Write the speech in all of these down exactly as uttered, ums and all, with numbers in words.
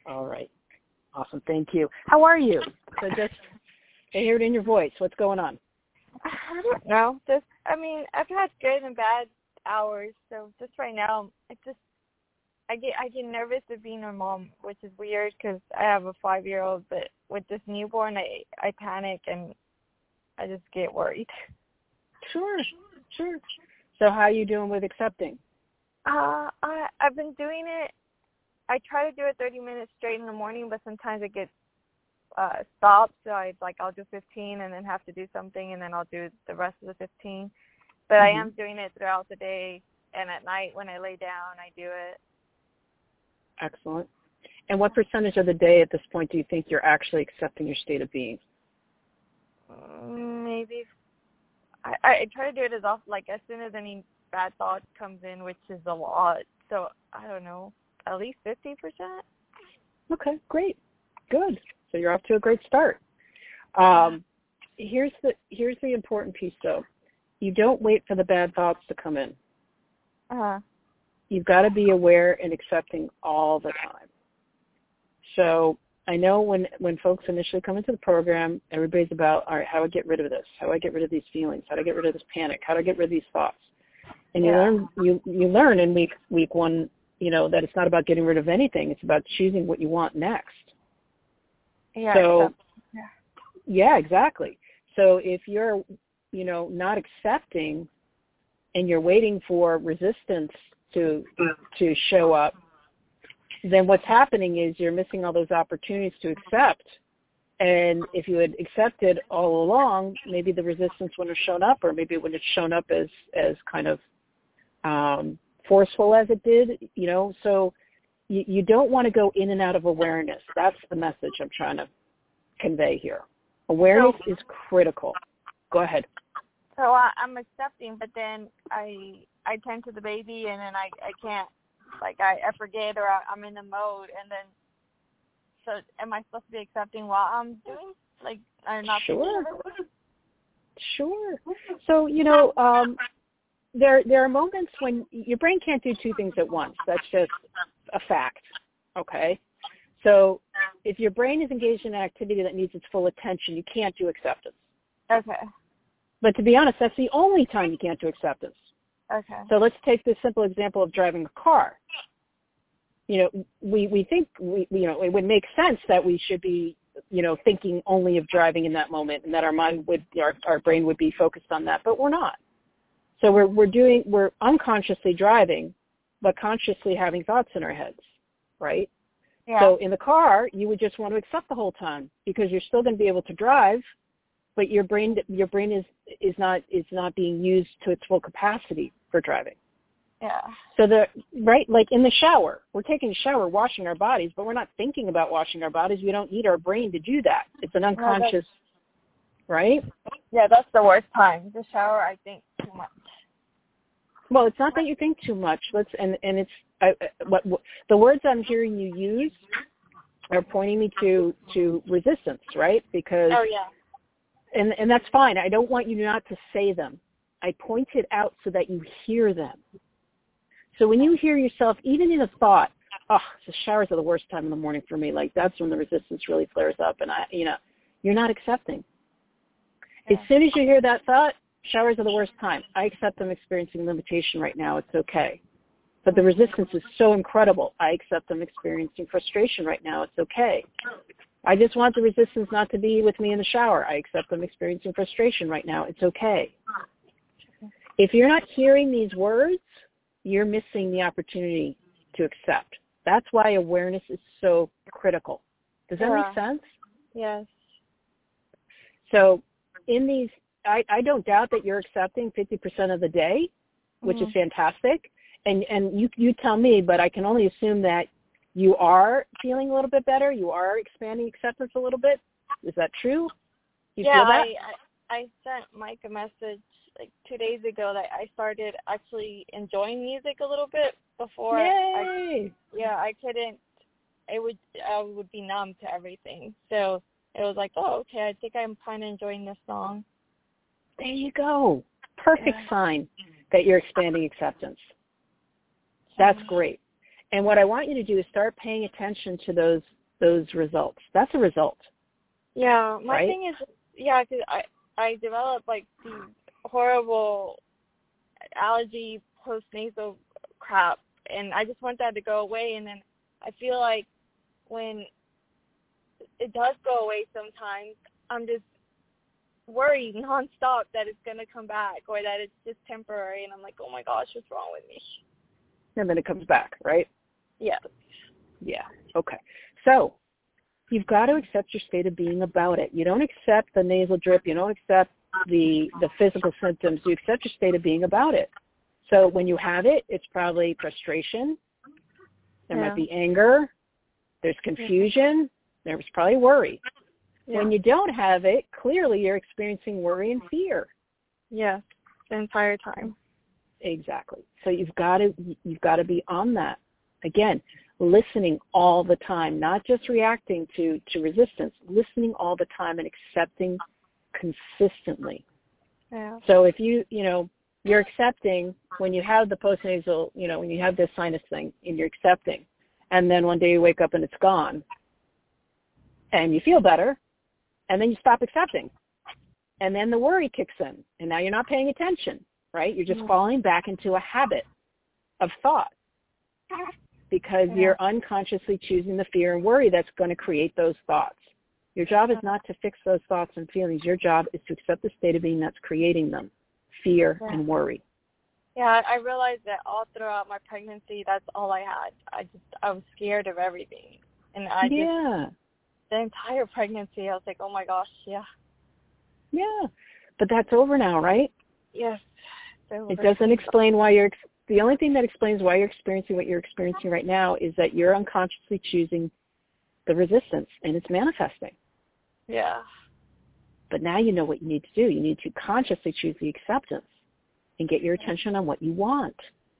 All right. Awesome. Thank you. How are you? So just, I hear it in your voice. What's going on? I don't know. Just, I mean, I've had good and bad hours. So just right now, it's just, I get, I get nervous of being a mom, which is weird because I have a five-year-old. But with this newborn, I, I panic and I just get worried. Sure, sure. So how are you doing with accepting? Uh, I, I've been doing it. I try to do it thirty minutes straight in the morning, but sometimes it gets uh, stopped. So I like I'll do fifteen and then have to do something, and then I'll do the rest of the fifteen. But mm-hmm. I am doing it throughout the day, and at night when I lay down, I do it. Excellent. And what percentage of the day at this point do you think you're actually accepting your state of being? Um, maybe I, I try to do it as often, like as soon as any bad thought comes in, which is a lot. So I don't know. At least fifty percent. Okay, great. Good. So you're off to a great start. Um, here's the here's the important piece, though. You don't wait for the bad thoughts to come in. Uh-huh. You've got to be aware and accepting all the time. So I know when, when folks initially come into the program, everybody's about, all right, how do I get rid of this? How do I get rid of these feelings? How do I get rid of this panic? How do I get rid of these thoughts? And you yeah. learn you, you learn in week week one, you know, that it's not about getting rid of anything. It's about choosing what you want next. Yeah. So, yeah. yeah, exactly. So if you're, you know, not accepting and you're waiting for resistance to to show up, then what's happening is you're missing all those opportunities to accept. And if you had accepted all along, maybe the resistance wouldn't have shown up, or maybe it wouldn't have shown up as, as kind of um, forceful as it did, you know. So you, you don't want to go in and out of awareness. That's the message I'm trying to convey here. Awareness so, is critical. Go ahead. So I, I'm accepting, but then I I tend to the baby, and then I, I can't, like I, I forget, or I, I'm in the mode, and then, so am I supposed to be accepting while I'm doing, like, I'm not Sure. Sure. So, you know, um, there there are moments when your brain can't do two things at once. That's just a fact, okay? So if your brain is engaged in an activity that needs its full attention, you can't do acceptance. Okay. But to be honest, that's the only time you can't do acceptance. Okay. So let's take this simple example of driving a car. You know, we, we think, we you know, it would make sense that we should be, you know, thinking only of driving in that moment, and that our mind would, our, our brain would be focused on that, but we're not. So we're, we're doing, we're unconsciously driving, but consciously having thoughts in our heads, right? Yeah. So in the car, you would just want to accept the whole time, because you're still going to be able to drive, but your brain, your brain is, is not, is not being used to its full capacity for driving. Yeah. So the, right, like in the shower, we're taking a shower, washing our bodies, but we're not thinking about washing our bodies. We don't need our brain to do that. It's an unconscious, no, right? Yeah, that's the worst time. The shower, I think too much. Well, it's not that you think too much. Let's, and, and it's, I, what, what the words I'm hearing you use are pointing me to, to resistance, right? Because, oh yeah. And, and that's fine. I don't want you not to say them. I point it out so that you hear them. So when you hear yourself, even in a thought, oh, the showers are the worst time in the morning for me, like that's when the resistance really flares up, and I, you know, you're not accepting. Yeah. As soon as you hear that thought, showers are the worst time. I accept I'm experiencing limitation right now. It's okay. But the resistance is so incredible. I accept I'm experiencing frustration right now. It's okay. I just want the resistance not to be with me in the shower. I accept I'm experiencing frustration right now. It's okay. If you're not hearing these words, you're missing the opportunity to accept. That's why awareness is so critical. Does that yeah. make sense? Yes. So in these, I, I don't doubt that you're accepting fifty percent of the day, which mm-hmm. is fantastic. And, and you, you tell me, but I can only assume that you are feeling a little bit better. You are expanding acceptance a little bit. Is that true? You yeah, feel that? I, I, I sent Mike a message like two days ago that I started actually enjoying music a little bit before. Yay! I, yeah, I couldn't. It would I would be numb to everything. So it was like, oh, okay, I think I'm kind of enjoying this song. There you go. Perfect yeah. sign that you're expanding acceptance. That's great. And what I want you to do is start paying attention to those those results. That's a result. Yeah, my right? thing is, yeah, because I, I developed, like, these horrible allergy post-nasal crap, and I just want that to go away, and then I feel like when it does go away sometimes, I'm just worried nonstop that it's going to come back or that it's just temporary, and I'm like, oh my gosh, what's wrong with me? And then it comes back, right? Yeah. Yeah, okay. So you've got to accept your state of being about it. You don't accept the nasal drip. You don't accept the the physical symptoms. You accept your state of being about it. So when you have it, it's probably frustration. There yeah. might be anger. There's confusion. Yeah. There's probably worry. Yeah. When you don't have it, clearly you're experiencing worry and fear. Yeah, the entire time. Exactly. So you've got to you've got to be on that. Again, listening all the time, not just reacting to, to resistance, listening all the time and accepting consistently. Yeah. So if you, you know, you're accepting when you have the postnasal, you know, when you have this sinus thing and you're accepting, and then one day you wake up and it's gone and you feel better, and then you stop accepting. And then the worry kicks in, and now you're not paying attention, right? You're just mm-hmm. falling back into a habit of thought because yeah. you're unconsciously choosing the fear and worry that's going to create those thoughts. Your job is not to fix those thoughts and feelings. Your job is to accept the state of being that's creating them, fear yeah. and worry. Yeah, I realized that all throughout my pregnancy, that's all I had. I just, I was scared of everything. And I yeah. just, the entire pregnancy, I was like, oh my gosh, yeah. Yeah, but that's over now, right? Yes. It doesn't explain why you're, the only thing that explains why you're experiencing what you're experiencing right now is that you're unconsciously choosing the resistance and it's manifesting. Yeah. But now you know what you need to do. You need to consciously choose the acceptance and get your attention on what you want.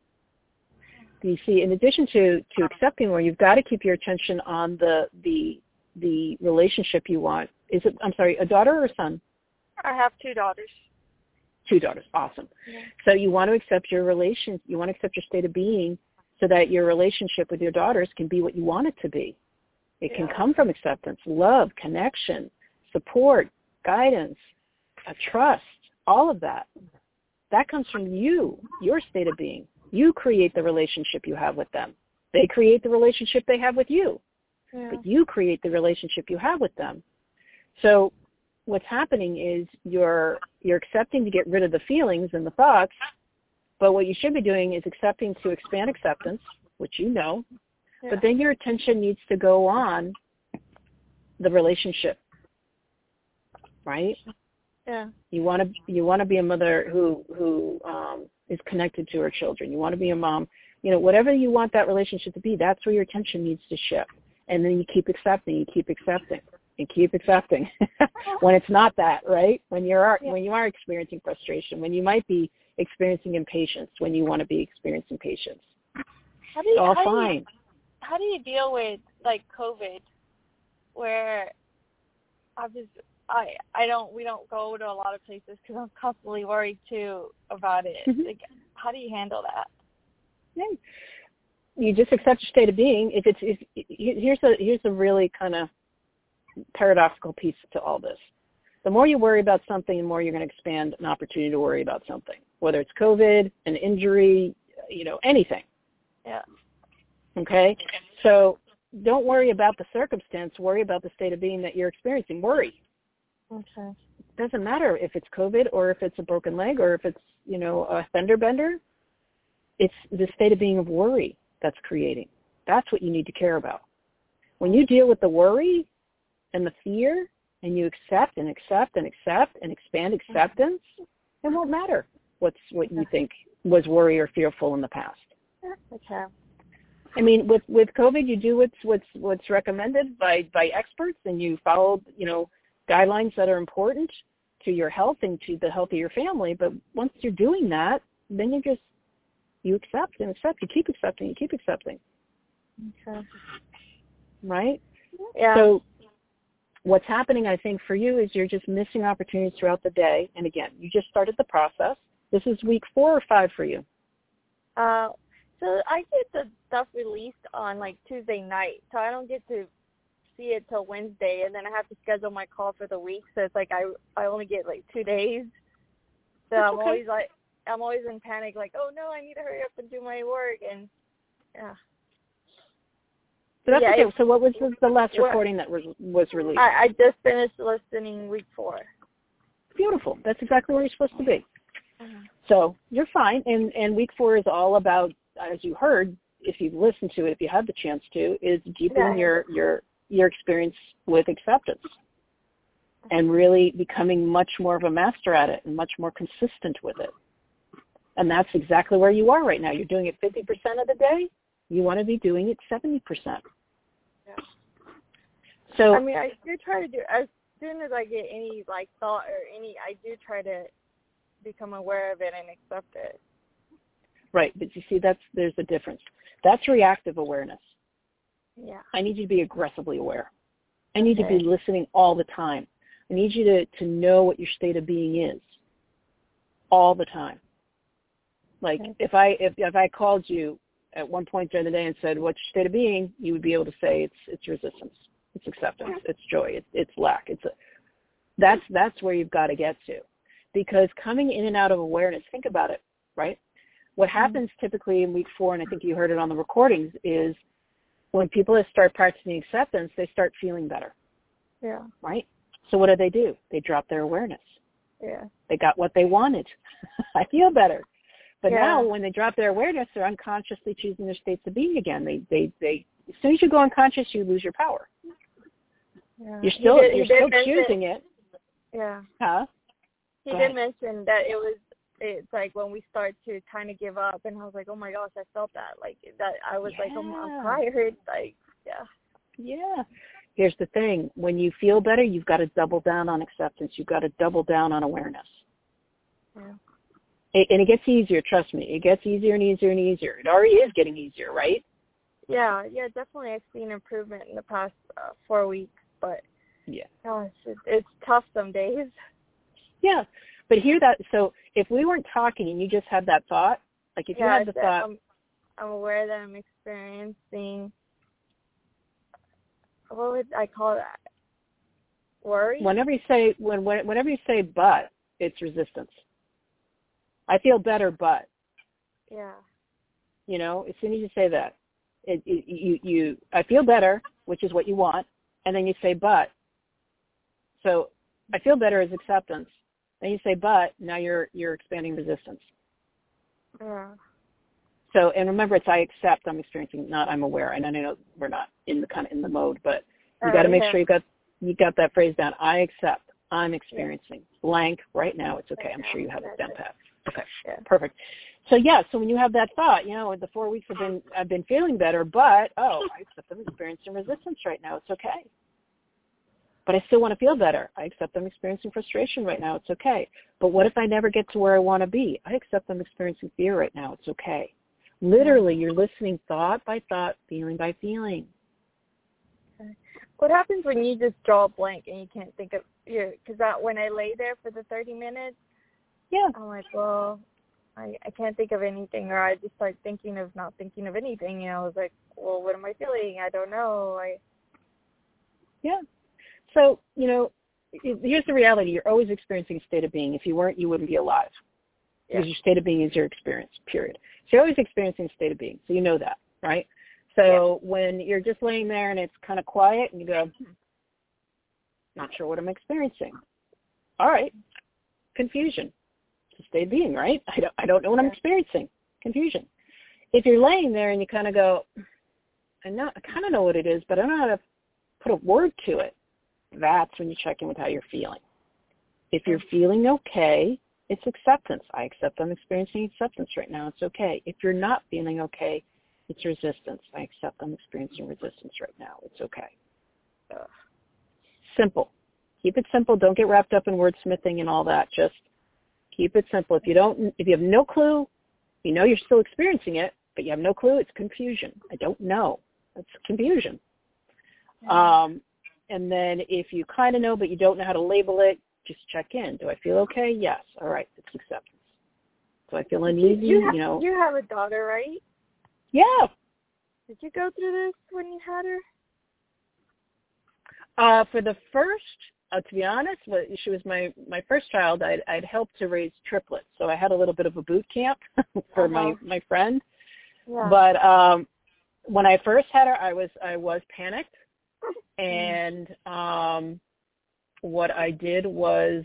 You see, in addition to, to accepting more, you've got to keep your attention on the the the relationship you want. Is it, I'm sorry, a daughter or a son? I have two daughters. Two daughters, awesome. Yeah. So you want to accept your relation, you want to accept your state of being so that your relationship with your daughters can be what you want it to be. It yeah. can come from acceptance, love, connection, support, guidance, uh, trust, all of that. That comes from you, your state of being. You create the relationship you have with them. They create the relationship they have with you. Yeah. But you create the relationship you have with them. So what's happening is you're you're accepting to get rid of the feelings and the thoughts, but what you should be doing is accepting to expand acceptance, which you know, yeah. but then your attention needs to go on the relationship, right? Yeah. You want to you want to be a mother who who um, is connected to her children. You want to be a mom. You know, whatever you want that relationship to be, that's where your attention needs to shift. And then you keep accepting, you keep accepting, and keep accepting. When it's not that, right? When you're yeah. when you are experiencing frustration, when you might be experiencing impatience, when you want to be experiencing patience. How do you, it's all how fine. Do you, how do you deal with like COVID, where I just I I don't we don't go to a lot of places because I'm constantly worried too about it. Mm-hmm. Like, how do you handle that? Yeah. You just accept your state of being. If it's if, here's a here's a really kind of paradoxical piece to all this. The more you worry about something, the more you're going to expand an opportunity to worry about something, whether it's COVID, an injury, you know, anything. Yeah. Okay? So don't worry about the circumstance. Worry about the state of being that you're experiencing. Worry. Okay. It doesn't matter if it's COVID or if it's a broken leg or if it's, you know, a fender bender. It's the state of being of worry that's creating. That's what you need to care about. When you deal with the worry and the fear and you accept and accept and accept and expand acceptance, it won't matter what's what you think was worry or fearful in the past. Okay. I mean, with, with COVID, you do what's what's what's recommended by, by experts, and you follow, you know, guidelines that are important to your health and to the health of your family. But once you're doing that, then you just you accept and accept. You keep accepting. You keep accepting. Okay. Right? Yeah. So what's happening, I think, for you is you're just missing opportunities throughout the day. And again, you just started the process. This is week four or five for you? Uh, so I get the stuff released on like Tuesday night, so I don't get to see it till Wednesday, and then I have to schedule my call for the week. So it's like I I only get like two days. So That's I'm okay. always like I'm always in panic, like, oh no, I need to hurry up and do my work, and yeah. So that's yeah, okay. it, So what was the, the last what, recording that was was released? I, I just finished listening week four. Beautiful. That's exactly where you're supposed to be. Uh-huh. So you're fine. And and week four is all about, as you heard, if you've listened to it, if you had the chance to, is deepening Yeah. your your your experience with acceptance and really becoming much more of a master at it and much more consistent with it. And that's exactly where you are right now. You're doing it fifty percent of the day. You want to be doing it seventy percent. Yeah. So I mean, I do try to do, as soon as I get any, like, thought or any, I do try to become aware of it and accept it. right, but you see, that's there's a difference. That's reactive awareness. Yeah. I need you to be aggressively aware. I need Okay. to be listening all the time. I need you to, to know what your state of being is all the time. Like Okay. if I if if I called you at one point during the day and said, what's your state of being, you would be able to say it's it's resistance, it's acceptance, it's joy, it's, it's lack. It's a, that's that's where you've got to get to. Because coming in and out of awareness, think about it, right? What happens mm-hmm. typically in week four, and I think you heard it on the recordings, is when people start practicing acceptance, they start feeling better. Yeah. Right? So what do they do? They drop their awareness. Yeah. They got what they wanted. I feel better. But yeah. now when they drop their awareness, they're unconsciously choosing their states of being again. They, they, they, as soon as you go unconscious, you lose your power. Yeah. You're still, did, you're still mention, choosing it. Yeah. Huh? He Go did ahead. mention that it was, it's like when we start to kind of give up, and I was like, oh my gosh, I felt that. Like, that I was yeah. like, oh, I'm tired. Like, yeah. Yeah. Here's the thing. When you feel better, you've got to double down on acceptance. You've got to double down on awareness. Yeah. It, and it gets easier, trust me. It gets easier and easier and easier. It already is getting easier, right? Yeah, yeah, definitely. I've seen improvement in the past uh, four weeks, but yeah, gosh, it's, it's tough some days. Yeah, but hear that. So if we weren't talking and you just had that thought, like if yeah, you had the thought, I'm, I'm aware that I'm experiencing. What would I call that? Worry. Whenever you say when, whenever you say but, it's resistance. I feel better, but. Yeah. You know, as soon as you say that, it, it, you you I feel better, which is what you want, and then you say but. So I feel better is acceptance. Then you say but. Now you're you're expanding resistance. Yeah. So and remember, it's I accept. I'm experiencing, not I'm aware. And I know we're not in the kind of in the mode, but you got to make yeah. sure you got you got that phrase down. I accept. I'm experiencing yeah. blank right now. It's okay. I'm sure you have it down pat. Okay. Yeah. Perfect. So yeah, so when you have that thought, you know, the four weeks have been I've been feeling better, but oh, I accept I'm experiencing resistance right now. It's okay. But I still want to feel better. I accept I'm experiencing frustration right now. It's okay. But what if I never get to where I want to be? I accept I'm experiencing fear right now. It's okay. Literally, you're listening thought by thought, feeling by feeling. Okay. What happens when you just draw a blank and you can't think of your? Because that when I lay there for the thirty minutes, yeah, I'm like, well, I I can't think of anything, or I just start thinking of not thinking of anything. You know, I was like, well, what am I feeling? I don't know. I yeah. So you know, here's the reality: you're always experiencing a state of being. If you weren't, you wouldn't be alive. Yeah. Because your state of being is your experience, period. So you're always experiencing a state of being. So you know that, right? So yeah. when you're just laying there and it's kind of quiet and you go, hmm, not sure what I'm experiencing. All right. Confusion. It's a state of being, right? I don't, I don't know what yeah. I'm experiencing. Confusion. If you're laying there and you kind of go, I know, I kind of know what it is, but I don't know how to put a word to it. That's when you check in with how you're feeling. If you're feeling okay, it's acceptance. I accept I'm experiencing acceptance right now. It's okay. If you're not feeling okay, it's resistance. I accept I'm experiencing resistance right now. It's okay. Uh, simple. Keep it simple. Don't get wrapped up in wordsmithing and all that. Just keep it simple. If you don't, if you have no clue, you know you're still experiencing it, but you have no clue, it's confusion. I don't know. It's confusion. Yeah. Um, and then if you kind of know, but you don't know how to label it, just check in. Do I feel okay? Yes. All right. It's acceptance. Do I feel uneasy? You, ha- you know. You have a daughter, right? Yeah. Did you go through this when you had her? Uh, for the first, uh, to be honest, she was my, my first child. I'd, I'd helped to raise triplets, so I had a little bit of a boot camp for uh-huh. my, my friend. Yeah. But um, when I first had her, I was I was panicked, and um, what I did was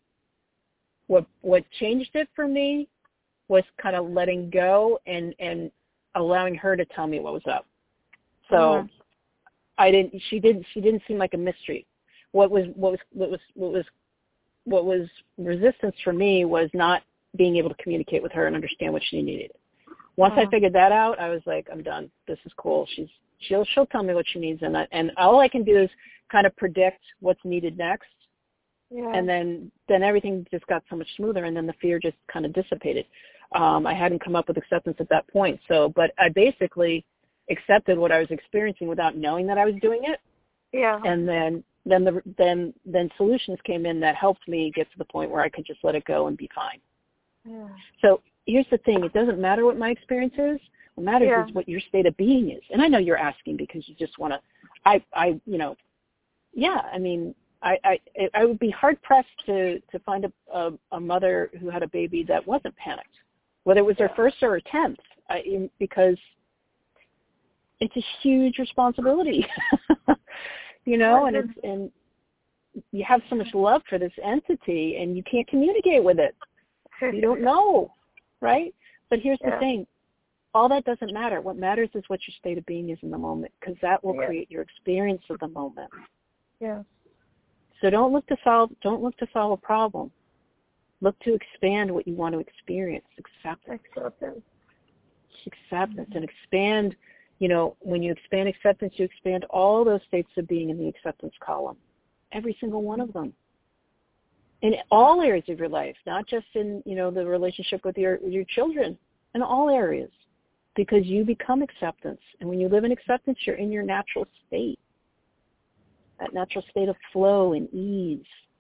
what what changed it for me was kind of letting go and, and allowing her to tell me what was up. So. Uh-huh. I didn't. She didn't. She didn't seem like a mystery. What was what was what was what was what was resistance for me was not being able to communicate with her and understand what she needed. Once uh-huh. I figured that out, I was like, I'm done. This is cool. She's she'll she'll tell me what she needs, and I, and all I can do is kind of predict what's needed next. Yeah. And then then everything just got so much smoother, and then the fear just kind of dissipated. Um, I hadn't come up with acceptance at that point, so but I basically accepted what I was experiencing without knowing that I was doing it. Yeah. And then then the then then solutions came in that helped me get to the point where I could just let it go and be fine. Yeah. So here's the thing, it doesn't matter what my experience is. What matters yeah. is what your state of being is. And I know you're asking because you just want to I I you know yeah, I mean I, I I would be hard pressed to, to find a, a a mother who had a baby that wasn't panicked, whether it was yeah. their first or tenth, I, because it's a huge responsibility, you know, and it's, and you have so much love for this entity and you can't communicate with it. You don't know, right? But here's yeah. the thing. All that doesn't matter. What matters is what your state of being is in the moment, because that will yeah. create your experience of the moment. Yeah. So don't look to solve, don't look to solve a problem. Look to expand what you want to experience. Acceptance. Acceptance. Acceptance and expand. You know, when you expand acceptance, you expand all those states of being in the acceptance column, every single one of them, in all areas of your life, not just in, you know, the relationship with your with your children, in all areas, because you become acceptance. And when you live in acceptance, you're in your natural state, that natural state of flow and ease,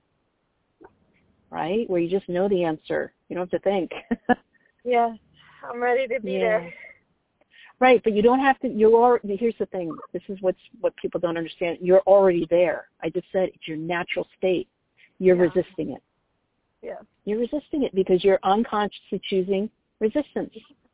right, where you just know the answer. You don't have to think. Yeah, I'm ready to be yeah. there. Right, but you don't have to, you are, here's the thing, this is what's what people don't understand, you're already there. I just said it's your natural state. You're yeah. resisting it. Yeah. You're resisting it because you're unconsciously choosing resistance.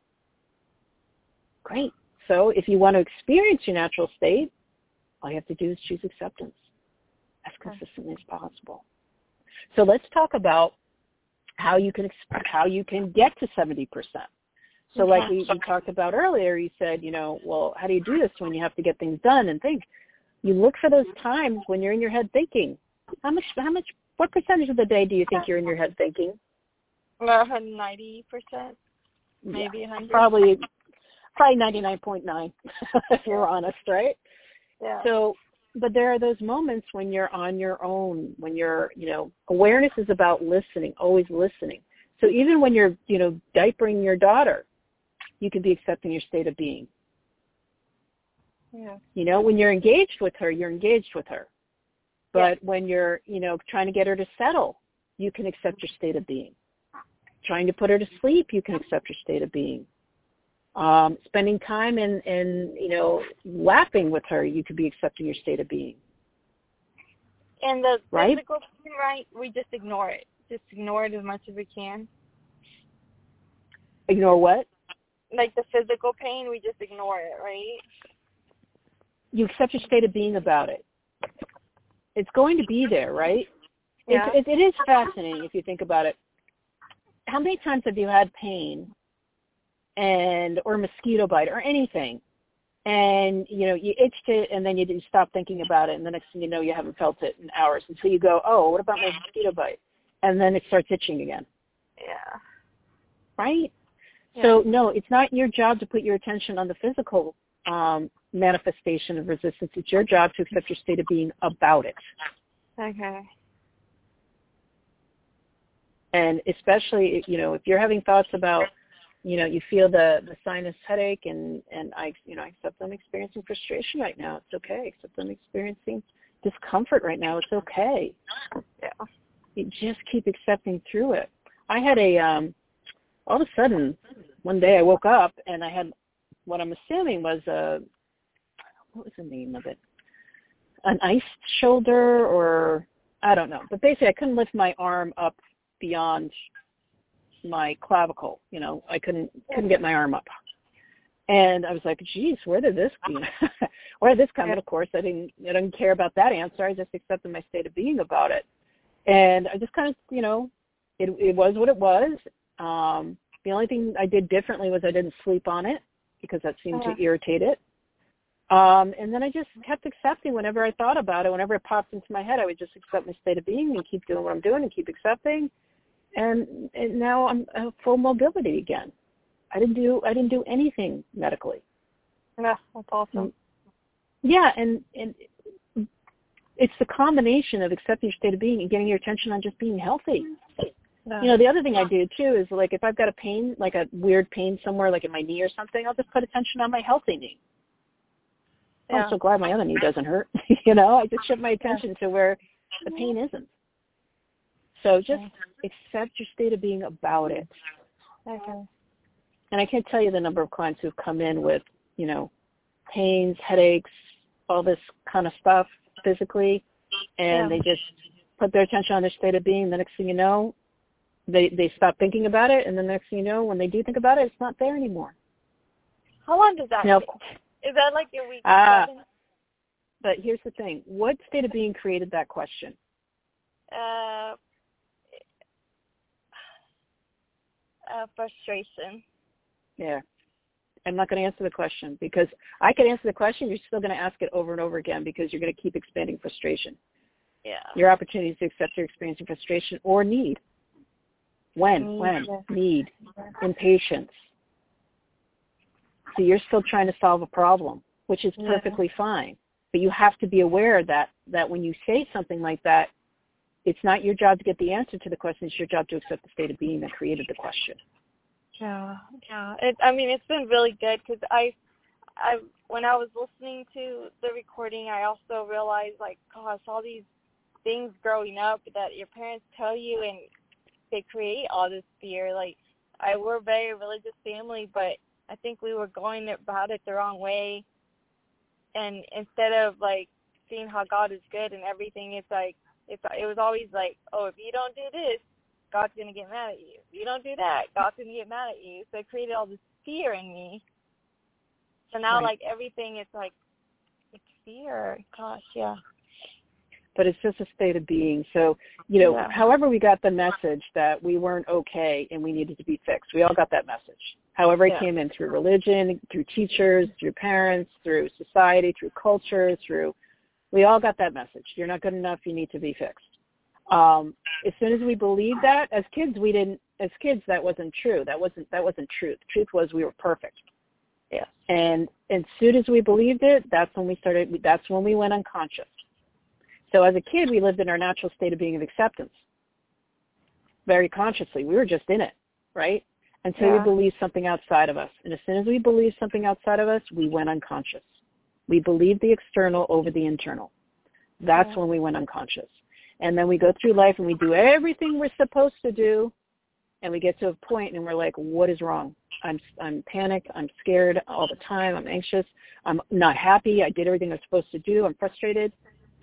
Great. So if you want to experience your natural state, all you have to do is choose acceptance as consistently as possible. So let's talk about how you can how you can get to seventy percent. So like we, we talked about earlier, you said, you know, well, how do you do this when you have to get things done and think? You look for those times when you're in your head thinking. How much, how much, what percentage of the day do you think you're in your head thinking? Uh, ninety percent, maybe yeah, one hundred. Probably, probably ninety-nine point nine, if we're honest, right? Yeah. So, but there are those moments when you're on your own, when you're, you know, awareness is about listening, always listening. So even when you're, you know, diapering your daughter, you can be accepting your state of being. Yeah. You know, when you're engaged with her, you're engaged with her. But yeah. when you're, you know, trying to get her to settle, you can accept your state of being. Trying to put her to sleep, you can accept your state of being. Um, spending time in, in, you know, laughing with her, you could be accepting your state of being. And the right? physical pain, right, we just ignore it. Just ignore it as much as we can. Ignore what? Like the physical pain, we just ignore it, right? You accept your state of being about it. It's going to be there, right? Yeah. It's, it, it is fascinating if you think about it. How many times have you had pain and or mosquito bite or anything, and you know you itched it, and then you, you stop thinking about it, and the next thing you know you haven't felt it in hours until you go, oh, what about my mosquito bite? And then it starts itching again. Yeah. Right? Yeah. So no, it's not your job to put your attention on the physical um, manifestation of resistance. It's your job to accept your state of being about it. Okay. And especially, you know, if you're having thoughts about, you know, you feel the, the sinus headache and, and I, you know, I accept them experiencing frustration right now. It's okay. Accept them experiencing discomfort right now. It's okay. Yeah. You just keep accepting through it. I had a, um, all of a sudden, one day I woke up and I had what I'm assuming was a, what was the name of it? an iced shoulder, or I don't know. But basically, I couldn't lift my arm up beyond my clavicle. You know, I couldn't couldn't get my arm up. And I was like, geez, where did this you know, where did this come? And of course, I didn't I didn't care about that answer. I just accepted my state of being about it. And I just kind of, you know, it it was what it was. Um, the only thing I did differently was I didn't sleep on it because that seemed uh-huh. to irritate it. Um, and then I just kept accepting whenever I thought about it. Whenever it popped into my head, I would just accept my state of being and keep doing what I'm doing and keep accepting. And, and now I'm uh, full mobility again. I didn't do I didn't do anything medically. Yeah, that's awesome. Yeah, and and it's the combination of accepting your state of being and getting your attention on just being healthy. Yeah. You know, the other thing I do too is like if I've got a pain, like a weird pain somewhere, like in my knee or something, I'll just put attention on my healthy knee. Yeah. I'm so glad my other knee doesn't hurt. You know, I just shift my attention to where the pain isn't. So just accept your state of being about it. Okay. And I can't tell you the number of clients who've come in with, you know, pains, headaches, all this kind of stuff physically, and yeah. they just put their attention on their state of being. The next thing you know, they they stop thinking about it, and the next thing you know, when they do think about it, it's not there anymore. How long does that now, take? Is that like a week? Uh, but here's the thing. What state of being created that question? Uh, uh, frustration. Yeah. I'm not going to answer the question because I could answer the question. You're still going to ask it over and over again because you're going to keep expanding frustration. Yeah. Your opportunities to accept your experiencing frustration or need. When? Need. When? Need. Impatience. So you're still trying to solve a problem, which is perfectly yeah. fine. But you have to be aware that, that when you say something like that, it's not your job to get the answer to the question. It's your job to accept the state of being that created the question. Yeah, yeah. It, I mean, it's been really good because I, I, when I was listening to the recording, I also realized, like, gosh, all these things growing up that your parents tell you, and they create all this fear. Like, I we're a very religious family, but I think we were going about it the wrong way. And instead of, like, seeing how God is good and everything, it's like, it's, it was always like, oh, if you don't do this, God's going to get mad at you. If you don't do that, God's going to get mad at you. So it created all this fear in me. So now, right. like, everything is like, it's fear. Gosh, yeah. But it's just a state of being. So, you know, yeah. however we got the message that we weren't okay and we needed to be fixed, we all got that message. However it yeah. came in, through religion, through teachers, through parents, through society, through culture, through, we all got that message. You're not good enough, you need to be fixed. Um, as soon as we believed that, as kids, we didn't, as kids, that wasn't true. That wasn't, that wasn't truth. The truth was we were perfect. Yeah. And as soon as we believed it, that's when we started, that's when we went unconscious. So as a kid, we lived in our natural state of being of acceptance. Very consciously. We were just in it, right? Until yeah. we believed something outside of us. And as soon as we believed something outside of us, we went unconscious. We believed the external over the internal. That's yeah. when we went unconscious. And then we go through life and we do everything we're supposed to do, and we get to a point and we're like, what is wrong? I'm I'm panicked. I'm scared all the time. I'm anxious. I'm not happy. I did everything I was supposed to do. I'm frustrated.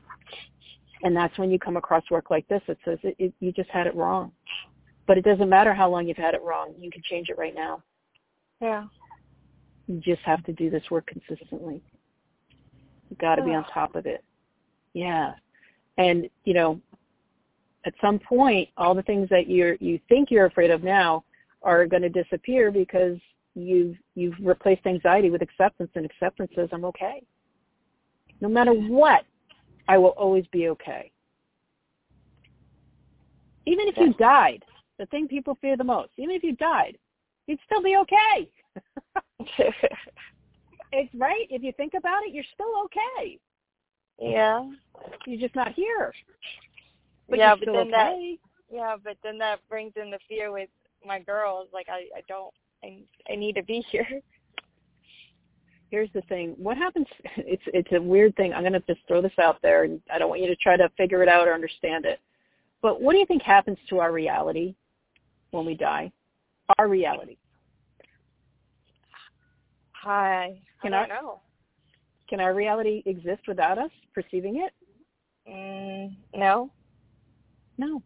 And that's when you come across work like this. It says it, it, you just had it wrong. But it doesn't matter how long you've had it wrong. You can change it right now. Yeah. You just have to do this work consistently. You've got to be on top of it. Yeah. And, you know, at some point, all the things that you're, you think you're afraid of now are going to disappear because you've, you've replaced anxiety with acceptance, and acceptance says, I'm okay. No matter what, I will always be okay. Even if you died, the thing people fear the most, even if you died, you'd still be okay. It's right. If you think about it, you're still okay. Yeah. You're just not here. But yeah, you're but still then okay. that yeah, but then that brings in the fear with my girls. Like I, I don't I I need to be here. Here's the thing. What happens, it's it's a weird thing. I'm going to just throw this out there, and I don't want you to try to figure it out or understand it. But what do you think happens to our reality when we die? Our reality. Hi. I don't know. Can our reality exist without us perceiving it? Mm, no. No.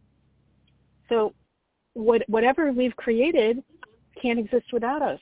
So what, whatever we've created can't exist without us.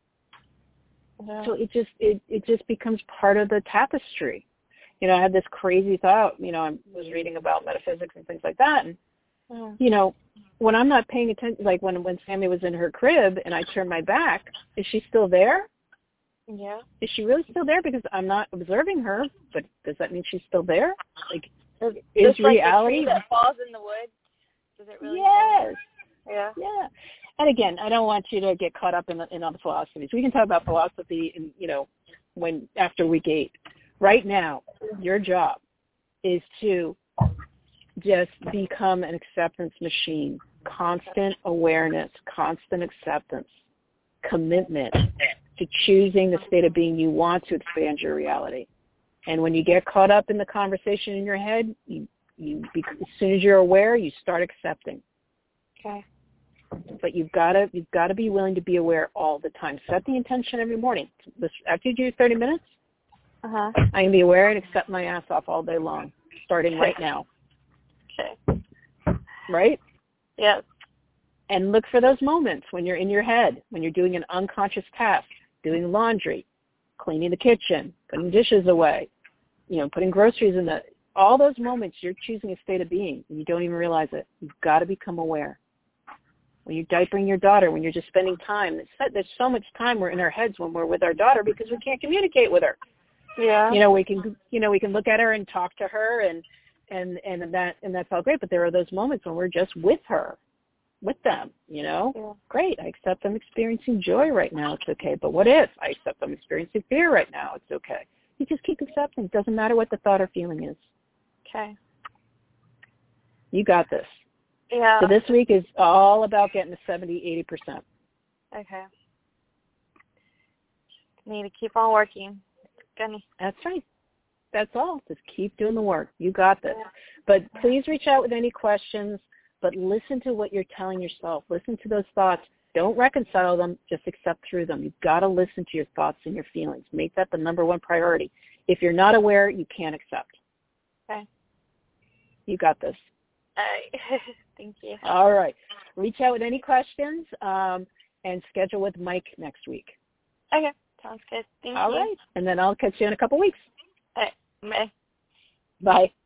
No. So it just it, it just becomes part of the tapestry. You know, I had this crazy thought, you know, I was reading about metaphysics and things like that, and Mm. you know, when I'm not paying attention, like when when Sammy was in her crib and I turned my back, is she still there? Yeah. Is she really still there? Because I'm not observing her, but does that mean she's still there? Like, is Just like reality? the tree that falls in the woods. Does it really? Yes. Yeah. Yeah. And again, I don't want you to get caught up in the, in all the philosophies. We can talk about philosophy, in, you know, when after week eight. Right now, your job is to just become an acceptance machine. Constant awareness, constant acceptance, commitment to choosing the state of being you want to expand your reality. And when you get caught up in the conversation in your head, you, you as soon as you're aware, you start accepting. Okay. But you've got to you've got to be willing to be aware all the time. Set the intention every morning. This, after you do thirty minutes, Uh-huh. I can be aware and accept my ass off all day long, starting right now. Okay. Right? Yes. And look for those moments when you're in your head, when you're doing an unconscious task, doing laundry, cleaning the kitchen, putting dishes away, you know, putting groceries in the, all those moments you're choosing a state of being and you don't even realize it. You've got to become aware. When you're diapering your daughter, when you're just spending time, there's so much time we're in our heads when we're with our daughter because we can't communicate with her. Yeah. You know, we can, you know, we can look at her and talk to her and, and, and that, and that's all great. But there are those moments when we're just with her, with them, you know, Yeah. Great. I accept them experiencing joy right now. It's okay. But what if I accept them experiencing fear right now? It's okay. You just keep accepting. It doesn't matter what the thought or feeling is. Okay. You got this. Yeah. So this week is all about getting to seventy, eighty percent. Okay. Need to keep on working. Gonna. That's right. That's all. Just keep doing the work. You got this. Yeah. But please reach out with any questions, but listen to what you're telling yourself. Listen to those thoughts. Don't reconcile them. Just accept through them. You've got to listen to your thoughts and your feelings. Make that the number one priority. If you're not aware, you can't accept. Okay. You got this. All right. Thank you. All right. Reach out with any questions um, and schedule with Mike next week. Okay. Sounds good. Thank All you. right. And then I'll catch you in a couple weeks. All right. Bye. Bye.